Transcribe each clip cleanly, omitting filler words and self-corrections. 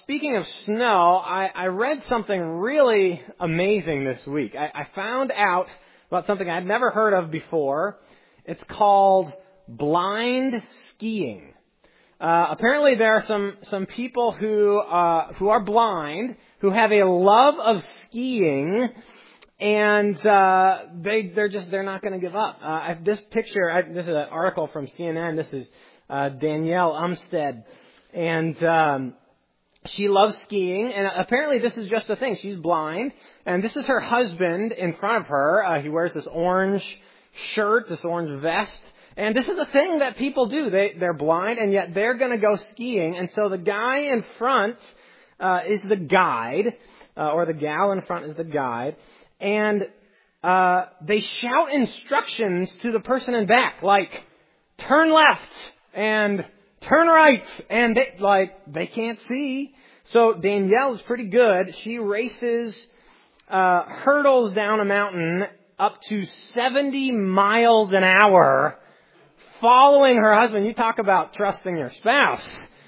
Speaking of snow, I read something really amazing this week. I found out about something I'd never heard of before. It's called blind skiing. Apparently there are some people who are blind, who have a love of skiing, and they're not going to give up. This picture, this is an article from CNN. This is Danielle Umstead, and she loves skiing, and apparently this is just a thing. She's blind, and this is her husband in front of her. He wears this orange shirt, this orange vest, and this is a thing that people do. They're blind, and yet they're going to go skiing, and so the guy in front is the guide, or the gal in front is the guide, and they shout instructions to the person in back, like, turn left, and turn right, and they can't see. So Danielle is pretty good. She races, hurdles down a mountain up to 70 miles an hour, following her husband. You talk about trusting your spouse.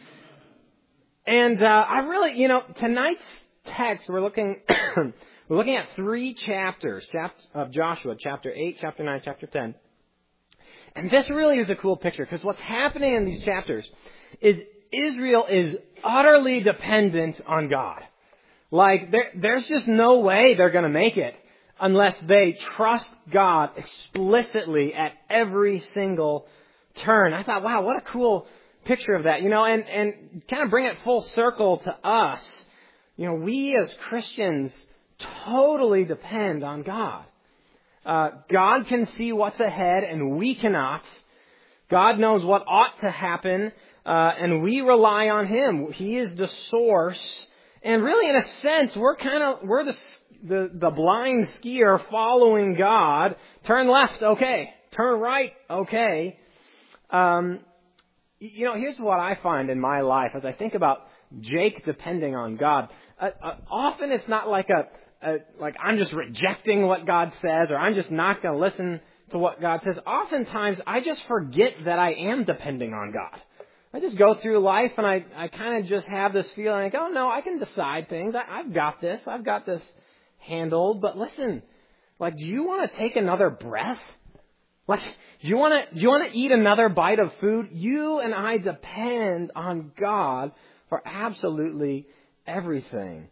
And I really, tonight's text, we're looking at 3 chapters of Joshua, chapter 8, chapter 9, chapter 10. And this really is a cool picture, because what's happening in these chapters is Israel is utterly dependent on God. Like, there's just no way they're going to make it unless they trust God explicitly at every single turn. I thought, wow, what a cool picture of that, and kind of bring it full circle to us. We as Christians totally depend on God. God can see what's ahead and we cannot. God knows what ought to happen, and we rely on Him. He is the source. And really, in a sense, we're the blind skier following God. Turn left, okay. Turn right, okay. Here's what I find in my life as I think about Jake depending on God. Often it's not like I'm just rejecting what God says, or I'm just not going to listen to what God says. Oftentimes, I just forget that I am depending on God. I just go through life and I kind of just have this feeling like, oh no, I can decide things. I've got this handled. But listen, do you want to take another breath? Do you want to eat another bite of food? You and I depend on God for absolutely everything.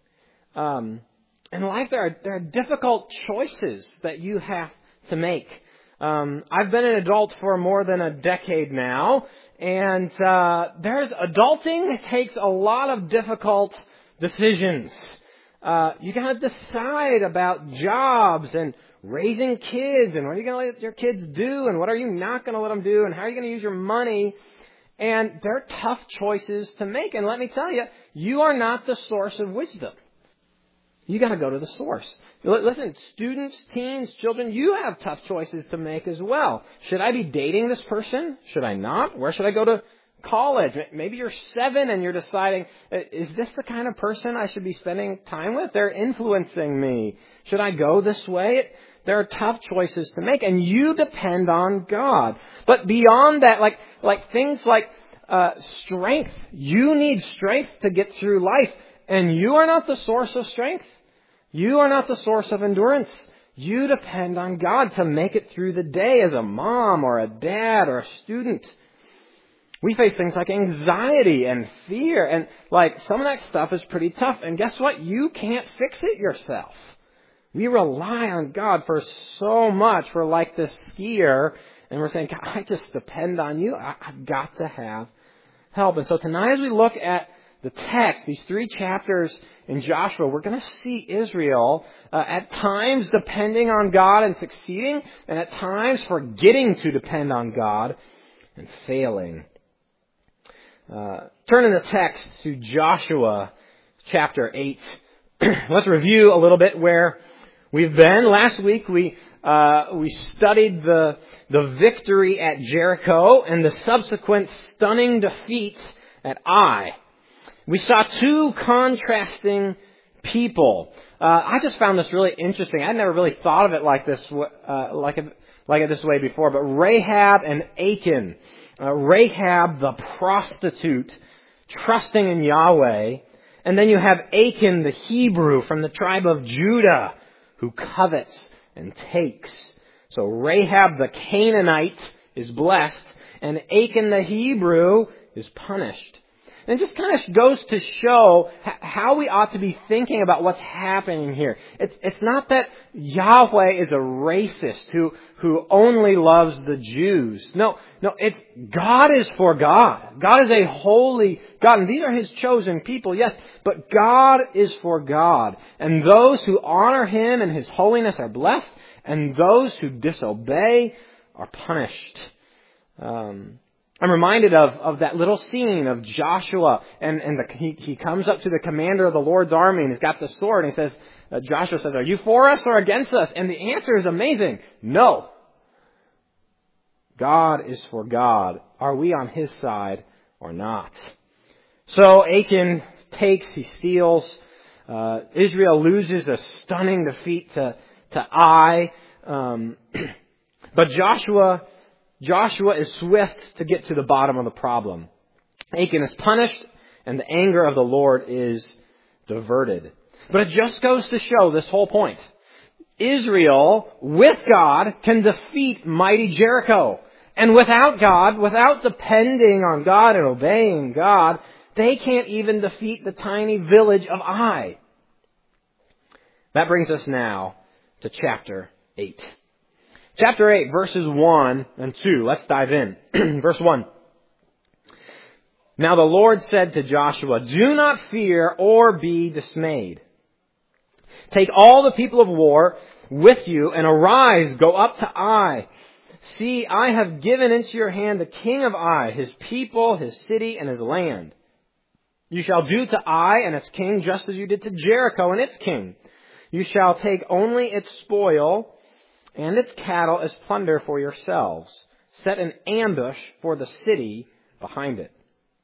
In life, there are difficult choices that you have to make. I've been an adult for more than a decade now, and adulting takes a lot of difficult decisions. You got to decide about jobs and raising kids, and what are you going to let your kids do, and what are you not going to let them do, and how are you going to use your money. And they're tough choices to make. And let me tell you, you are not the source of wisdom. You got to go to the source. Listen, students, teens, children, you have tough choices to make as well. Should I be dating this person? Should I not? Where should I go to college? Maybe you're 7 and you're deciding, is this the kind of person I should be spending time with? They're influencing me. Should I go this way? There are tough choices to make, and you depend on God. But beyond that, like things like strength, you need strength to get through life, and you are not the source of strength. You are not the source of endurance. You depend on God to make it through the day as a mom or a dad or a student. We face things like anxiety and fear, and some of that stuff is pretty tough. And guess what? You can't fix it yourself. We rely on God for so much. We're like this skier, and we're saying, God, I just depend on you. I've got to have help. And so tonight, as we look at the text, these 3 chapters in Joshua, we're going to see Israel at times depending on God and succeeding, and at times forgetting to depend on God and failing. Turn in the text to Joshua chapter 8. Let's review a little bit where we've been. Last week we studied the victory at Jericho and the subsequent stunning defeat at Ai. We saw 2 contrasting people. I just found this really interesting. I'd never really thought of it like this, like it this way before. But Rahab and Achan. Rahab, the prostitute, trusting in Yahweh, And then you have Achan the Hebrew from the tribe of Judah who covets and takes. So Rahab the Canaanite is blessed and Achan the Hebrew is punished. And it just kind of goes to show how we ought to be thinking about what's happening here. It's not that Yahweh is a racist who only loves the Jews. No, it's God is for God. God is a holy God. And these are His chosen people, yes, but God is for God. And those who honor Him and His holiness are blessed, and those who disobey are punished. I'm reminded of that little scene of Joshua, and he comes up to the commander of the Lord's army, and he's got the sword, and he says, Joshua says, "Are you for us or against us?" And the answer is amazing. No. God is for God. Are we on His side or not? So Achan takes, he steals. Israel loses a stunning defeat to Ai. But Joshua is swift to get to the bottom of the problem. Achan is punished, and the anger of the Lord is diverted. But it just goes to show this whole point. Israel, with God, can defeat mighty Jericho. And without God, without depending on God and obeying God, they can't even defeat the tiny village of Ai. That brings us now to chapter 8. Chapter 8, verses 1 and 2. Let's dive in. Verse 1. Now the Lord said to Joshua, "Do not fear or be dismayed. Take all the people of war with you and arise, go up to Ai. See, I have given into your hand the king of Ai, his people, his city, and his land. You shall do to Ai and its king just as you did to Jericho and its king. You shall take only its spoil and its cattle as plunder for yourselves. Set an ambush for the city behind it."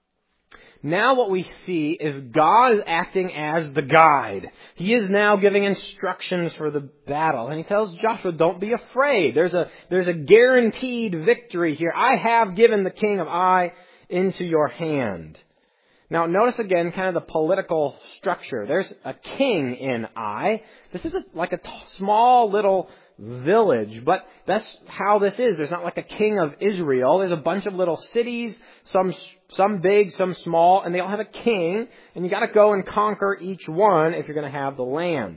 Now what we see is God is acting as the guide. He is now giving instructions for the battle. And He tells Joshua, don't be afraid. There's a guaranteed victory here. I have given the king of Ai into your hand. Now notice again kind of the political structure. There's a king in Ai. This is like a small little village, but that's how this is. There's not like a king of Israel. There's a bunch of little cities, some big, some small, and they all have a king, and you got to go and conquer each one if you're going to have the land.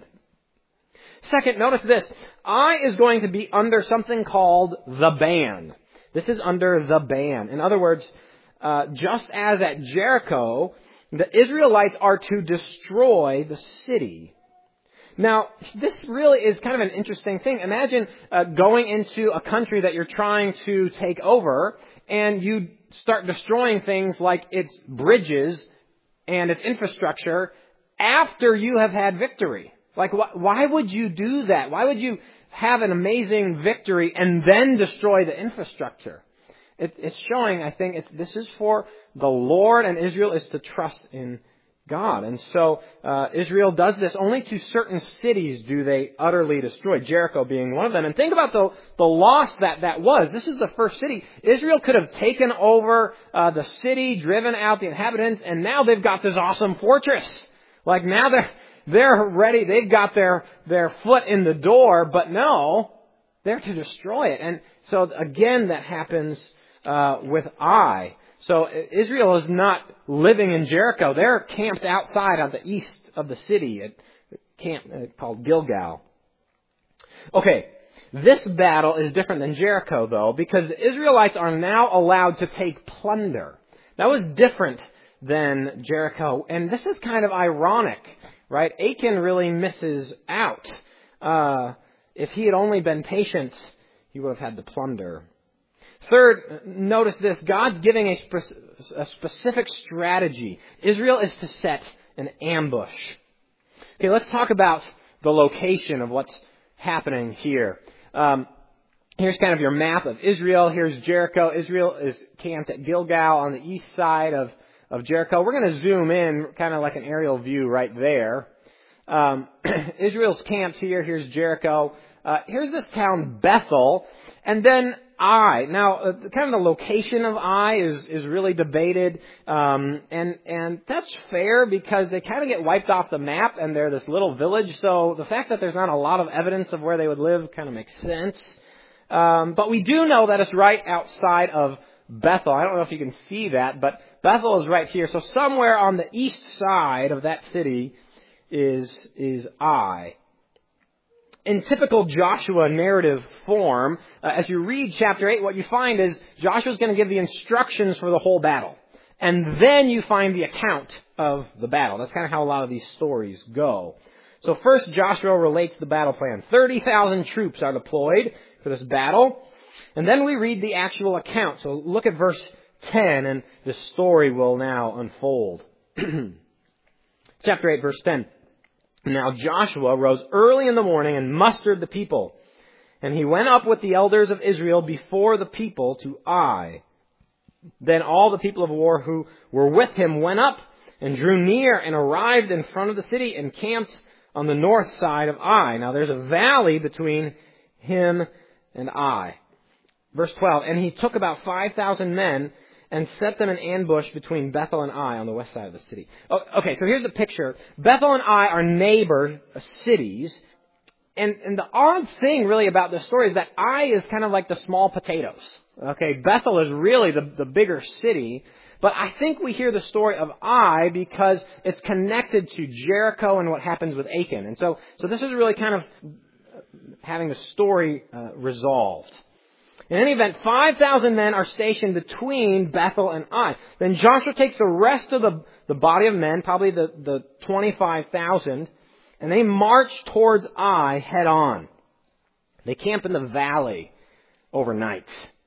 Second, notice this. Ai is going to be under something called the ban. This is under the ban. In other words, just as at Jericho, the Israelites are to destroy the city. Now, this really is kind of an interesting thing. Imagine going into a country that you're trying to take over, and you start destroying things like its bridges and its infrastructure after you have had victory. Like, why would you do that? Why would you have an amazing victory and then destroy the infrastructure? It's showing, I think, this is for the Lord, and Israel is to trust in God. And so Israel does this. Only to certain cities do they utterly destroy, Jericho being one of them. And think about the loss that was. This is the first city. Israel could have taken over the city, driven out the inhabitants, and now they've got this awesome fortress. Like now they're ready. They've got their foot in the door, but no, they're to destroy it. And so again, that happens with Ai. So Israel is not living in Jericho. They're camped outside on the east of the city at camp called Gilgal. Okay, this battle is different than Jericho, though, because the Israelites are now allowed to take plunder. That was different than Jericho, and this is kind of ironic, right? Achan really misses out. If he had only been patient, he would have had the plunder. Third, notice this. God's giving a specific strategy. Israel is to set an ambush. Okay, let's talk about the location of what's happening here. Here's kind of your map of Israel. Here's Jericho. Israel is camped at Gilgal on the east side of Jericho. We're going to zoom in, kind of like an aerial view right there. Israel's camped here. Here's Jericho. Here's this town, Bethel. And then Ai. Now, kind of the location of Ai is really debated, and that's fair because they kind of get wiped off the map and they're this little village. So the fact that there's not a lot of evidence of where they would live kind of makes sense. But we do know that it's right outside of Bethel. I don't know if you can see that, but Bethel is right here. So somewhere on the east side of that city is Ai. In typical Joshua narrative form, as you read chapter 8, what you find is Joshua's going to give the instructions for the whole battle. And then you find the account of the battle. That's kind of how a lot of these stories go. So first, Joshua relates the battle plan. 30,000 troops are deployed for this battle. And then we read the actual account. So look at verse 10, and the story will now unfold. Chapter 8, verse 10. Now Joshua rose early in the morning and mustered the people. And he went up with the elders of Israel before the people to Ai. Then all the people of war who were with him went up and drew near and arrived in front of the city and camped on the north side of Ai. Now there's a valley between him and Ai. Verse 12, and he took about 5,000 men and set them in ambush between Bethel and Ai on the west side of the city. Okay, so here's the picture. Bethel and Ai are neighbor cities. And the odd thing really about this story is that Ai is kind of like the small potatoes. Okay, Bethel is really the bigger city. But I think we hear the story of Ai because it's connected to Jericho and what happens with Achan. And so this is really kind of having the story resolved. In any event, 5,000 men are stationed between Bethel and Ai. Then Joshua takes the rest of the body of men, probably the 25,000, and they march towards Ai head on. They camp in the valley overnight.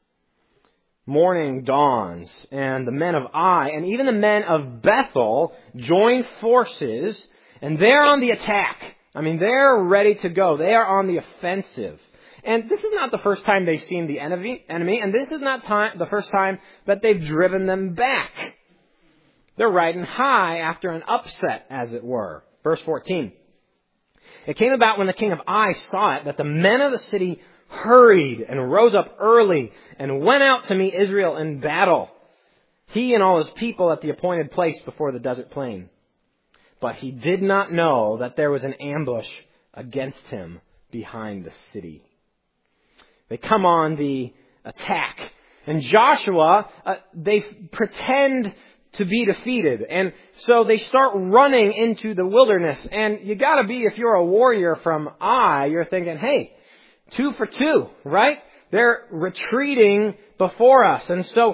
Morning dawns, and the men of Ai and even the men of Bethel join forces, and they're on the attack. I mean, they're ready to go. They are on the offensive. And this is not the first time they've seen the enemy, and this is not the first time that they've driven them back. They're riding high after an upset, as it were. Verse 14. It came about when the king of Ai saw it that the men of the city hurried and rose up early and went out to meet Israel in battle, he and all his people at the appointed place before the desert plain. But he did not know that there was an ambush against him behind the city. They come on the attack. And Joshua, they pretend to be defeated. And so they start running into the wilderness. And you gotta be, if you're a warrior from Ai, you're thinking, hey, 2 for 2, right? They're retreating before us. And so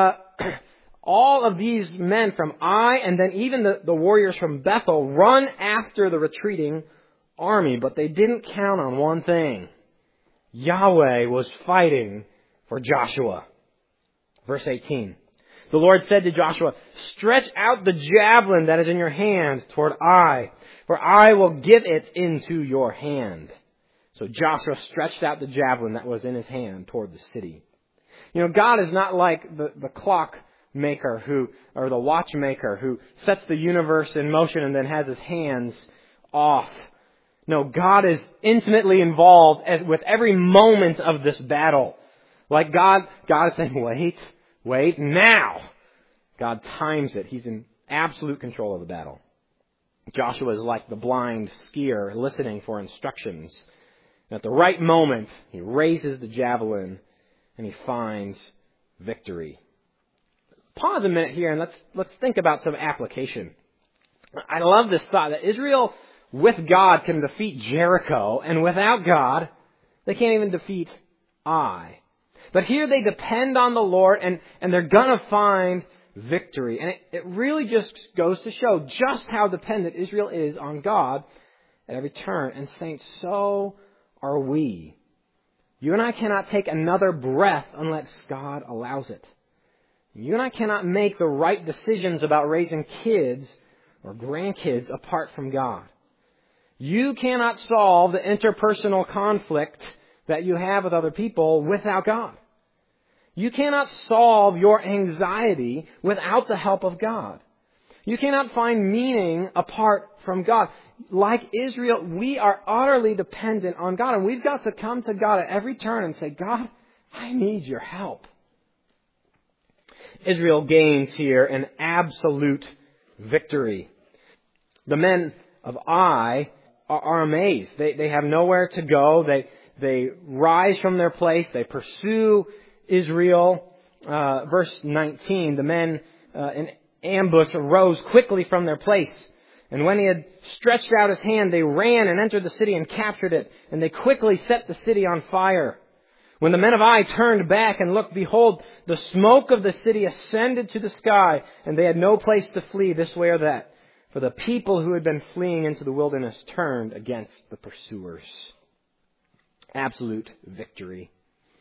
all of these men from Ai and then even the warriors from Bethel run after the retreating army. But they didn't count on one thing. Yahweh was fighting for Joshua. Verse 18. The Lord said to Joshua, stretch out the javelin that is in your hand toward Ai, for I will give it into your hand. So Joshua stretched out the javelin that was in his hand toward the city. You know, God is not like the clock maker or the watchmaker who sets the universe in motion and then has his hands off. No, God is intimately involved with every moment of this battle. Like God is saying, wait, now. God times it. He's in absolute control of the battle. Joshua is like the blind skier listening for instructions. And at the right moment, he raises the javelin and he finds victory. Pause a minute here and let's think about some application. I love this thought that Israel with God can defeat Jericho, and without God, they can't even defeat Ai. But here they depend on the Lord, and they're going to find victory. And it really just goes to show just how dependent Israel is on God at every turn. And saints, so are we. You and I cannot take another breath unless God allows it. You and I cannot make the right decisions about raising kids or grandkids apart from God. You cannot solve the interpersonal conflict that you have with other people without God. You cannot solve your anxiety without the help of God. You cannot find meaning apart from God. Like Israel, we are utterly dependent on God. And we've got to come to God at every turn and say, God, I need your help. Israel gains here an absolute victory. The men of Ai are amazed. They have nowhere to go. They rise from their place. They pursue Israel. Verse 19, the men in ambush arose quickly from their place. And when he had stretched out his hand, they ran and entered the city and captured it. And they quickly set the city on fire. When the men of Ai turned back and looked, behold, the smoke of the city ascended to the sky, and they had no place to flee this way or that. For the people who had been fleeing into the wilderness turned against the pursuers. Absolute victory.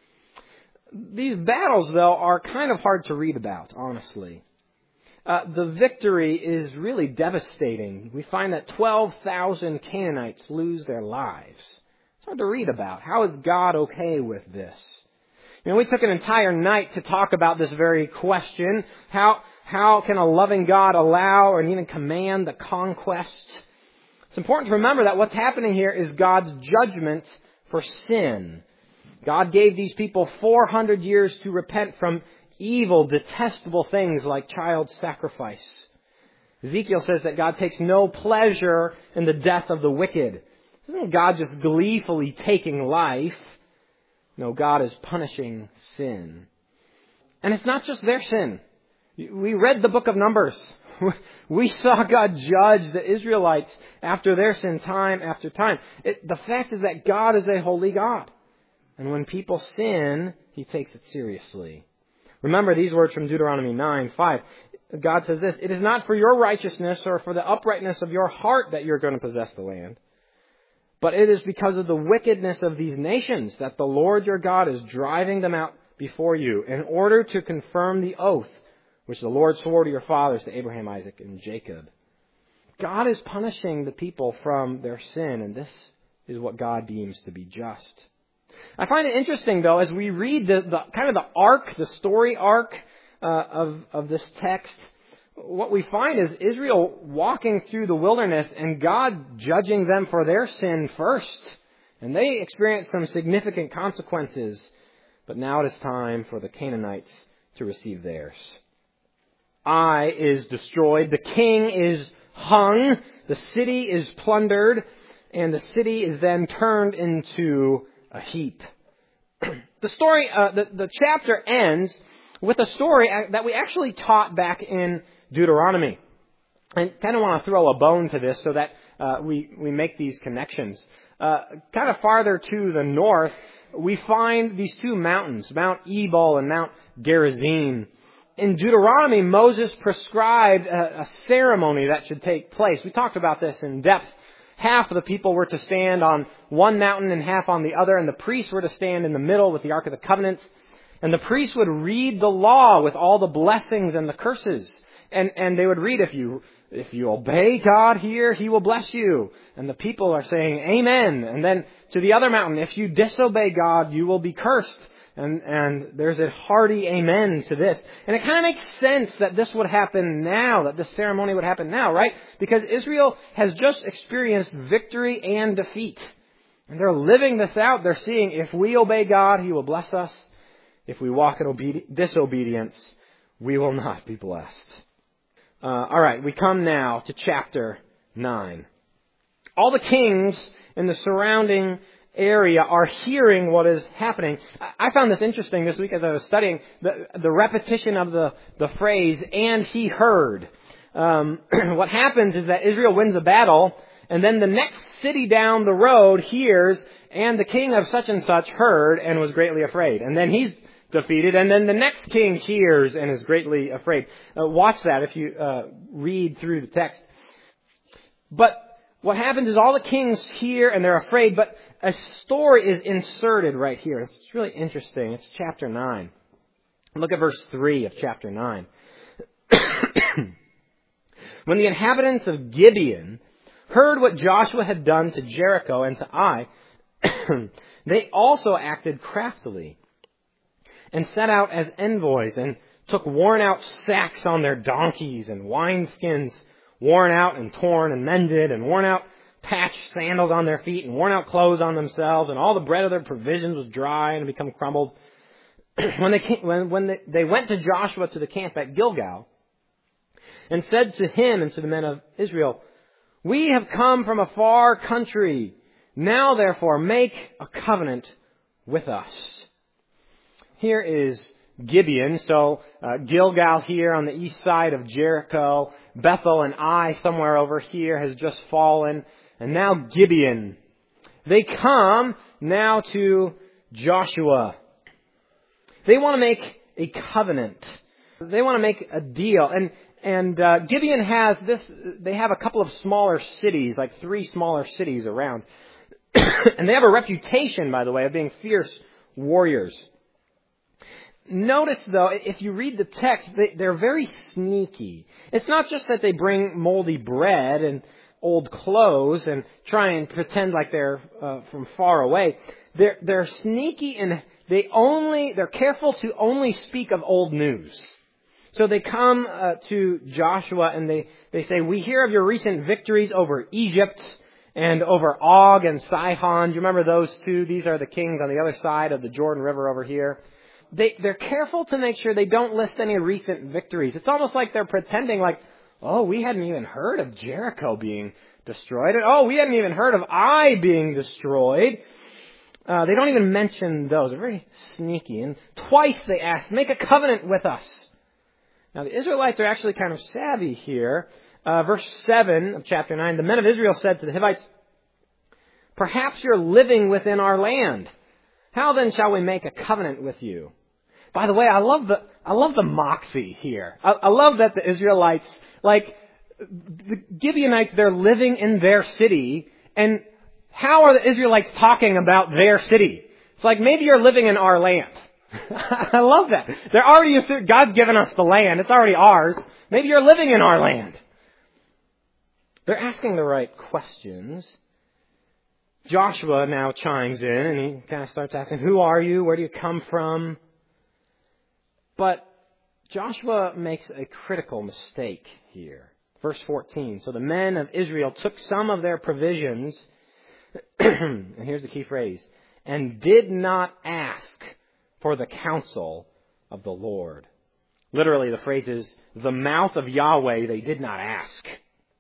These battles, though, are kind of hard to read about, honestly. The victory is really devastating. We find that 12,000 Canaanites lose their lives. It's hard to read about. How is God okay with this? We took an entire night to talk about this very question. How can a loving God allow or even command the conquest? It's important to remember that what's happening here is God's judgment for sin. God gave these people 400 years to repent from evil, detestable things like child sacrifice. Ezekiel says that God takes no pleasure in the death of the wicked. Isn't God just gleefully taking life? No, God is punishing sin. And it's not just their sin. We read the book of Numbers. We saw God judge the Israelites after their sin time after time. The fact is that God is a holy God. And when people sin, He takes it seriously. Remember these words from Deuteronomy 9:5. God says this, "It is not for your righteousness or for the uprightness of your heart that you're going to possess the land, but it is because of the wickedness of these nations that the Lord your God is driving them out before you in order to confirm the oath which the Lord swore to your fathers, to Abraham, Isaac, and Jacob." God is punishing the people from their sin, and this is what God deems to be just. I find it interesting, though, as we read the kind of the arc, the story arc of this text, what we find is Israel walking through the wilderness and God judging them for their sin first. And they experience some significant consequences. But now it is time for the Canaanites to receive theirs. Ai is destroyed. The king is hung. The city is plundered. And the city is then turned into a heap. The story, the chapter ends with a story that we actually taught back in Deuteronomy. I kind of want to throw a bone to this so that we make these connections. Kind of farther to the north, we find these two mountains, Mount Ebal and Mount Gerizim. In Deuteronomy, Moses prescribed a ceremony that should take place. We talked about this in depth. Half of the people were to stand on one mountain and half on the other, and the priests were to stand in the middle with the Ark of the Covenant. And the priests would read the law with all the blessings and the curses. And they would read, if you obey God here, He will bless you. And the people are saying, Amen. And then to the other mountain, if you disobey God, you will be cursed. And there's a hearty amen to this. And it kind of makes sense that this would happen now, that this ceremony would happen now, right? Because Israel has just experienced victory and defeat. And they're living this out. They're seeing if we obey God, He will bless us. If we walk in disobedience, we will not be blessed. All right, we come now to chapter 9. All the kings in the surrounding area are hearing what is happening. I found this interesting this week as I was studying the repetition of the phrase, and he heard. What happens is that Israel wins a battle, and then the next city down the road hears, and the king of such and such heard and was greatly afraid. And then he's defeated, and then the next king hears and is greatly afraid. Watch that if you read through the text. But what happens is all the kings hear and they're afraid, but a story is inserted right here. It's really interesting. It's chapter 9. Look at verse 3 of chapter 9. When the inhabitants of Gibeon heard what Joshua had done to Jericho and to Ai, they also acted craftily and set out as envoys and took worn-out sacks on their donkeys and wineskins worn out and torn and mended and worn-out patched sandals on their feet and worn-out clothes on themselves, and all the bread of their provisions was dry and become crumbled. when they went to Joshua to the camp at Gilgal and said to him and to the men of Israel, "We have come from a far country. Now, therefore, make a covenant with us." Here is Gibeon. So Gilgal here on the east side of Jericho. Bethel and Ai somewhere over here has just fallen. And now Gibeon. They come now to Joshua. They want to make a covenant. They want to make a deal. And Gibeon has this, they have a couple of smaller cities, like 3 smaller cities around. And they have a reputation, by the way, of being fierce warriors. Notice, though, if you read the text, they're very sneaky. It's not just that they bring moldy bread and old clothes and try and pretend like they're from far away. They're sneaky and they're careful to only speak of old news. So they come to Joshua and they say, "We hear of your recent victories over Egypt and over Og and Sihon." Do you remember those 2? These are the kings on the other side of the Jordan River over here. They're careful to make sure they don't list any recent victories. It's almost like they're pretending like, "Oh, we hadn't even heard of Jericho being destroyed. And, oh, we hadn't even heard of Ai being destroyed." They don't even mention those. They're very sneaky. And twice they ask, "Make a covenant with us." Now, the Israelites are actually kind of savvy here. Verse 7 of chapter 9, "The men of Israel said to the Hivites, 'Perhaps you're living within our land. How then shall we make a covenant with you?'" By the way, I love the moxie here. I love that the Israelites, like the Gibeonites, they're living in their city. And how are the Israelites talking about their city? It's like, maybe you're living in our land. I love that. They're already, God's given us the land. It's already ours. Maybe you're living in our land. They're asking the right questions. Joshua now chimes in and he kind of starts asking, "Who are you? Where do you come from?" But Joshua makes a critical mistake here. Verse 14, "So the men of Israel took some of their provisions," and here's the key phrase, "and did not ask for the counsel of the Lord." Literally, the phrase is, "the mouth of Yahweh they did not ask."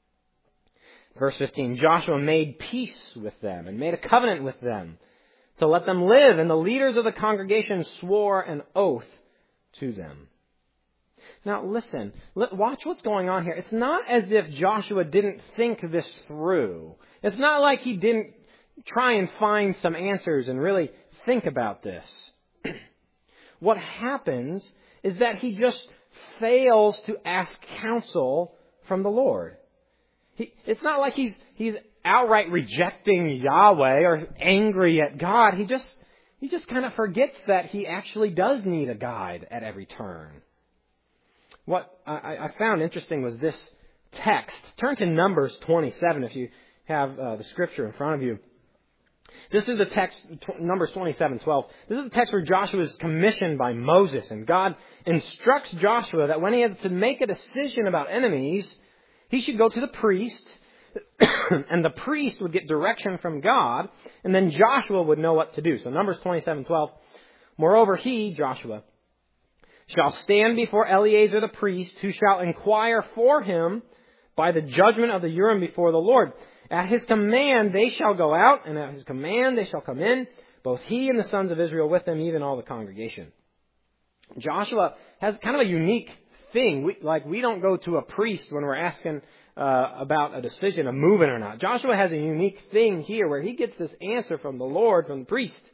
Verse 15, "Joshua made peace with them and made a covenant with them to let them live, and the leaders of the congregation swore an oath to them." Now listen, watch what's going on here. It's not as if Joshua didn't think this through. It's not like he didn't try and find some answers and really think about this. What happens is that he just fails to ask counsel from the Lord. It's not like he's outright rejecting Yahweh or angry at God. He just kind of forgets that he actually does need a guide at every turn. What I found interesting was this text. Turn to Numbers 27 if you have the scripture in front of you. This is the text, Numbers 27:12. This is the text where Joshua is commissioned by Moses, and God instructs Joshua that when he has to make a decision about enemies, he should go to the priest, and the priest would get direction from God, and then Joshua would know what to do. So Numbers 27:12. "Moreover, he," Joshua, "shall stand before Eleazar the priest, who shall inquire for him by the judgment of the Urim before the Lord. At his command they shall go out, and at his command they shall come in, both he and the sons of Israel with him, even all the congregation." Joshua has kind of a unique thing. We don't go to a priest when we're asking about a decision of moving or not. Joshua has a unique thing here where he gets this answer from the Lord, from the priest.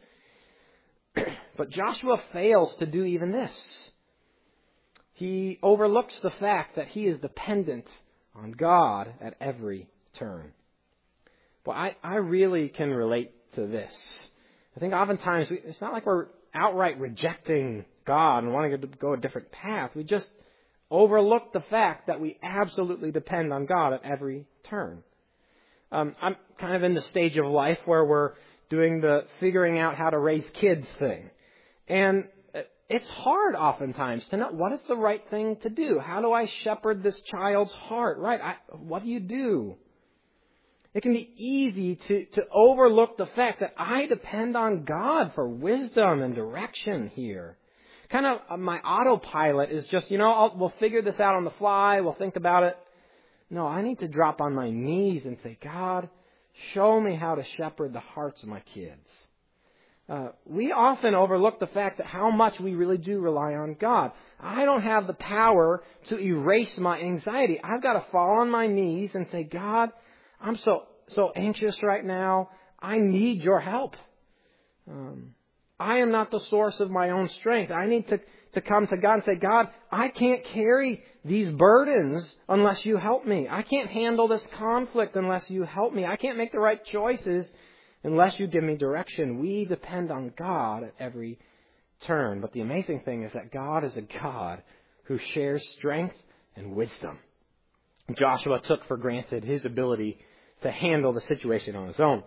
But Joshua fails to do even this. He overlooks the fact that he is dependent on God at every turn. Well, I really can relate to this. I think oftentimes it's not like we're outright rejecting God and wanting to go a different path. We just overlook the fact that we absolutely depend on God at every turn. I'm kind of in the stage of life where we're doing the figuring out how to raise kids thing. And it's hard oftentimes to know what is the right thing to do. How do I shepherd this child's heart? Right? What do you do? It can be easy to overlook the fact that I depend on God for wisdom and direction here. kind of my autopilot is just, we'll figure this out on the fly. We'll think about it. No, I need to drop on my knees and say, God, show me how to shepherd the hearts of my kids. We often overlook the fact that how much we really do rely on God. I don't have the power to erase my anxiety. I've got to fall on my knees and say, God, I'm so anxious right now. I need your help. I am not the source of my own strength. I need to come to God and say, God, I can't carry these burdens unless you help me. I can't handle this conflict unless you help me. I can't make the right choices unless you give me direction. We depend on God at every turn. But the amazing thing is that God is a God who shares strength and wisdom. Joshua took for granted his ability to handle the situation on his own.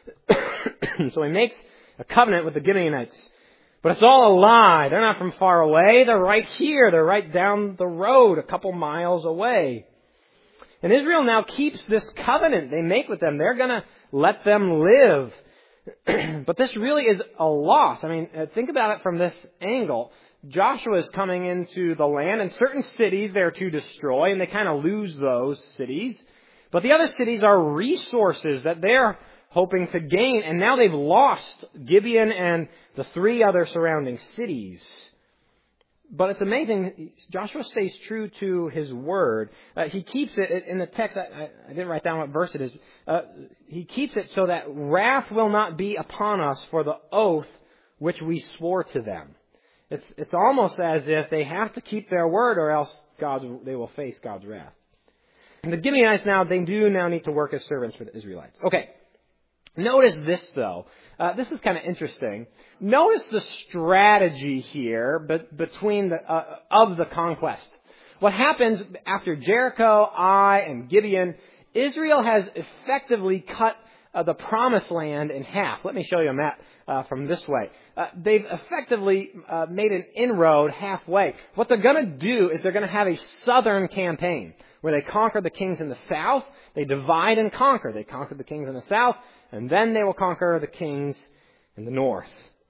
So he makes a covenant with the Gibeonites. But it's all a lie. They're not from far away. They're right here. They're right down the road, a couple miles away. And Israel now keeps this covenant they make with them. They're going to let them live. But this really is a loss. I mean, think about it from this angle. Joshua is coming into the land, and certain cities they're to destroy, and they kind of lose those cities. But the other cities are resources that they're hoping to gain, and now they've lost Gibeon and the 3 other surrounding cities. But it's amazing, Joshua stays true to his word. He keeps it in the text. I didn't write down what verse it is. He keeps it so that wrath will not be upon us for the oath which we swore to them. It's almost as if they have to keep their word, or else they will face God's wrath. And the Gibeonites they do need to work as servants for the Israelites. Okay. Notice this, though. This is kind of interesting. Notice the strategy here between of the conquest. What happens after Jericho, Ai, and Gibeon? Israel has effectively cut the promised land in half. Let me show you a map from this way. They've effectively made an inroad halfway. What they're going to do is they're going to have a southern campaign where they conquer the kings in the south. They divide and conquer. They conquer the kings in the south, and then they will conquer the kings in the north.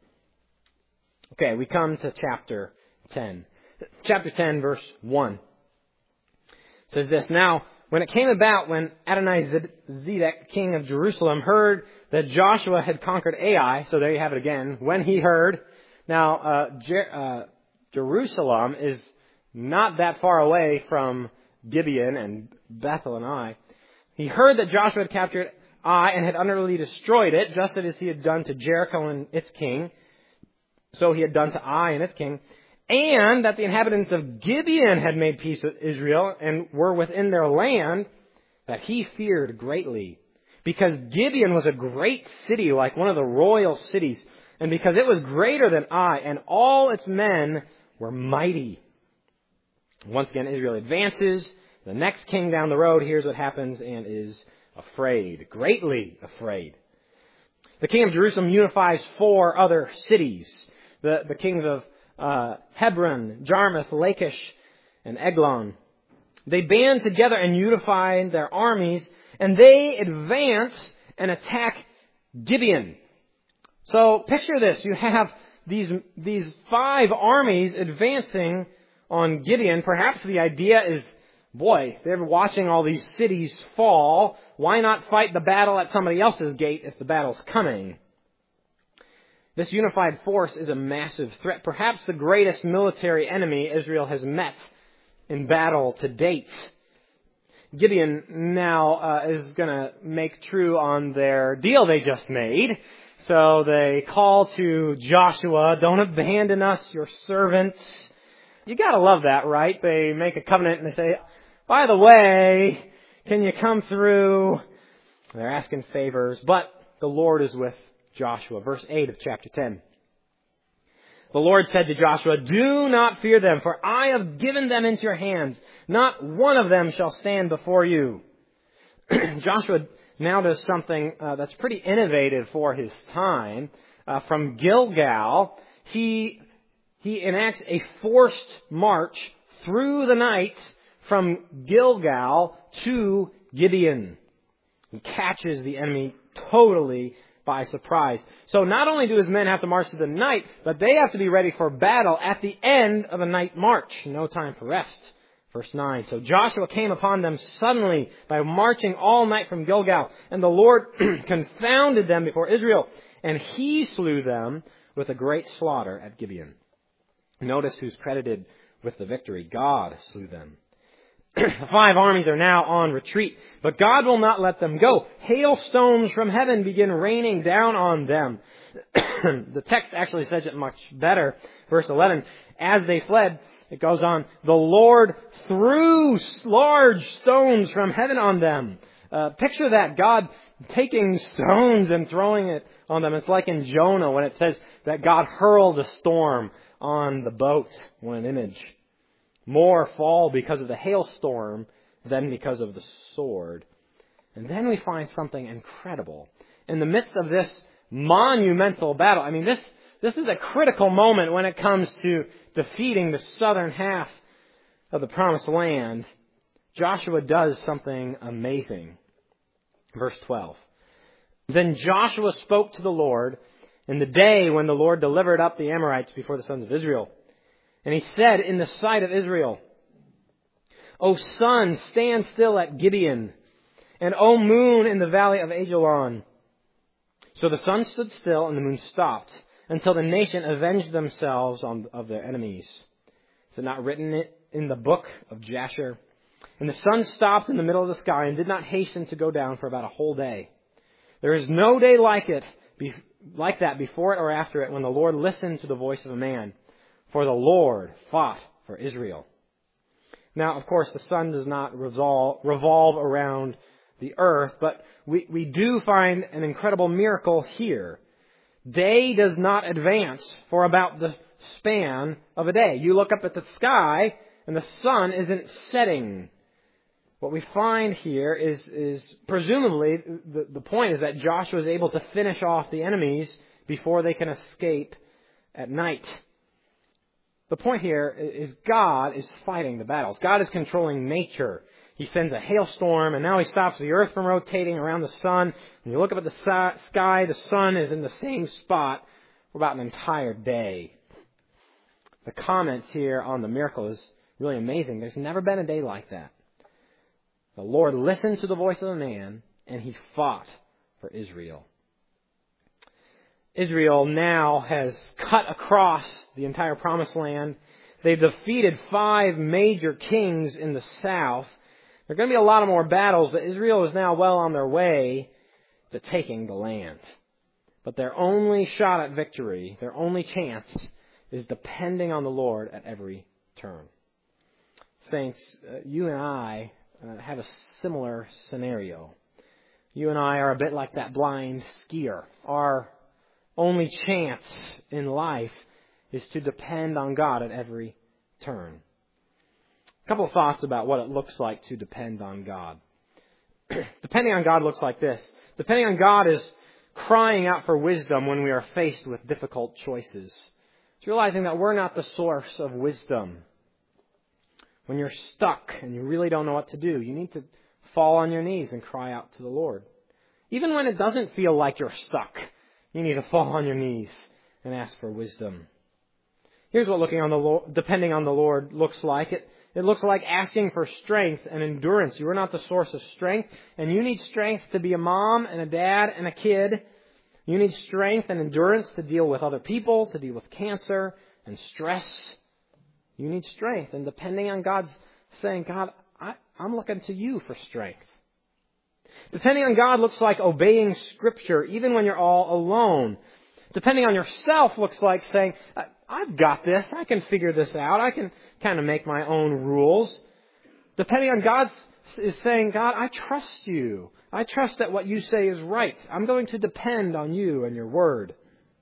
Okay, we come to chapter 10. Chapter 10, verse 1. It says this, Now, when it came about, when Adonizedek, king of Jerusalem, heard that Joshua had conquered Ai, so there you have it again, when he heard. Now, Jerusalem is not that far away from Gibeon and Bethel and Ai. He heard that Joshua had captured Ai and had utterly destroyed it, just as he had done to Jericho and its king. So he had done to Ai and its king. And that the inhabitants of Gibeon had made peace with Israel and were within their land, that he feared greatly. Because Gibeon was a great city, like one of the royal cities. And because it was greater than Ai, and all its men were mighty. Once again, Israel advances. The next king down the road hears what happens and is afraid, greatly afraid. The king of Jerusalem unifies 4 other cities. The kings of Hebron, Jarmuth, Lachish, and Eglon. They band together and unify their armies, and they advance and attack Gibeon. So picture this. You have these 5 armies advancing on Gibeon. Perhaps the idea is, boy, they're watching all these cities fall. Why not fight the battle at somebody else's gate if the battle's coming? This unified force is a massive threat, perhaps the greatest military enemy Israel has met in battle to date. Gibeon now is going to make true on their deal they just made. So they call to Joshua, don't abandon us, your servants. You got to love that, right? They make a covenant and they say, by the way, can you come through? They're asking favors, but the Lord is with Joshua. Verse 8 of chapter 10. The Lord said to Joshua, do not fear them, for I have given them into your hands. Not one of them shall stand before you. Joshua now does something that's pretty innovative for his time. From Gilgal, he enacts a forced march through the night from Gilgal to Gibeon. He catches the enemy totally by surprise. So not only do his men have to march through the night, but they have to be ready for battle at the end of a night march. No time for rest. Verse 9, so Joshua came upon them suddenly by marching all night from Gilgal, and the Lord confounded them before Israel, and he slew them with a great slaughter at Gibeon. Notice who's credited with the victory. God slew them. The 5 armies are now on retreat, but God will not let them go. Hailstones from heaven begin raining down on them. The text actually says it much better. Verse 11, as they fled, it goes on, the Lord threw large stones from heaven on them. Picture that, God taking stones and throwing it on them. It's like in Jonah when it says that God hurled a storm on the boat. What an image. More fall because of the hailstorm than because of the sword. And then we find something incredible. In the midst of this monumental battle, I mean, this is a critical moment when it comes to defeating the southern half of the promised land. Joshua does something amazing. Verse 12. Then Joshua spoke to the Lord in the day when the Lord delivered up the Amorites before the sons of Israel. And he said in the sight of Israel, O sun, stand still at Gibeon, and O moon in the valley of Ajalon. So the sun stood still and the moon stopped, until the nation avenged themselves of their enemies. Is it not written in the book of Jasher? And the sun stopped in the middle of the sky and did not hasten to go down for about a whole day. There is no day like that before it or after it when the Lord listened to the voice of a man. For the Lord fought for Israel. Now, of course, the sun does not revolve around the earth, but we do find an incredible miracle here. Day does not advance for about the span of a day. You look up at the sky, and the sun isn't setting. What we find here is presumably, the point is that Joshua is able to finish off the enemies before they can escape at night. The point here is God is fighting the battles. God is controlling nature. He sends a hailstorm, and now he stops the earth from rotating around the sun. When you look up at the sky, the sun is in the same spot for about an entire day. The comments here on the miracle is really amazing. There's never been a day like that. The Lord listened to the voice of a man, and he fought for Israel. Israel now has cut across the entire promised land. They've defeated 5 major kings in the south. There are going to be a lot of more battles, but Israel is now well on their way to taking the land. But their only shot at victory, their only chance, is depending on the Lord at every turn. Saints, you and I have a similar scenario. You and I are a bit like that blind skier. Our only chance in life is to depend on God at every turn. A couple of thoughts about what it looks like to depend on God. Depending on God looks like this. Depending on God is crying out for wisdom when we are faced with difficult choices. It's realizing that we're not the source of wisdom. When you're stuck and you really don't know what to do, you need to fall on your knees and cry out to the Lord. Even when it doesn't feel like you're stuck, you need to fall on your knees and ask for wisdom. Here's what depending on the Lord looks like. It looks like asking for strength and endurance. You are not the source of strength, and you need strength to be a mom and a dad and a kid. You need strength and endurance to deal with other people, to deal with cancer and stress. You need strength, and depending on God's saying, God, I'm looking to you for strength. Depending on God looks like obeying Scripture, even when you're all alone. Depending on yourself looks like saying, I've got this. I can figure this out. I can kind of make my own rules. Depending on God is saying, God, I trust you. I trust that what you say is right. I'm going to depend on you and your word.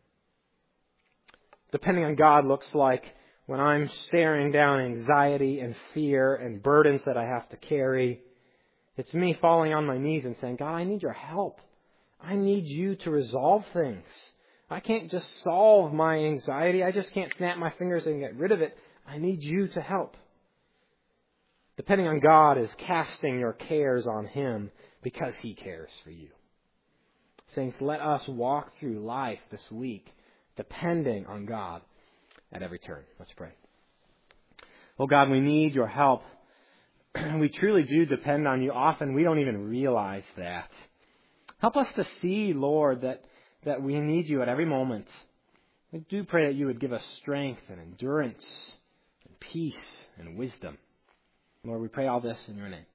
Depending on God looks like when I'm staring down anxiety and fear and burdens that I have to carry. It's me falling on my knees and saying, God, I need your help. I need you to resolve things. I can't just solve my anxiety. I just can't snap my fingers and get rid of it. I need you to help. Depending on God is casting your cares on Him because He cares for you. Saints, let us walk through life this week depending on God at every turn. Let's pray. Oh God, we need your help. We truly do depend on you. Often we don't even realize that. Help us to see, Lord, that we need you at every moment. We do pray that you would give us strength and endurance and peace and wisdom. Lord, we pray all this in your name.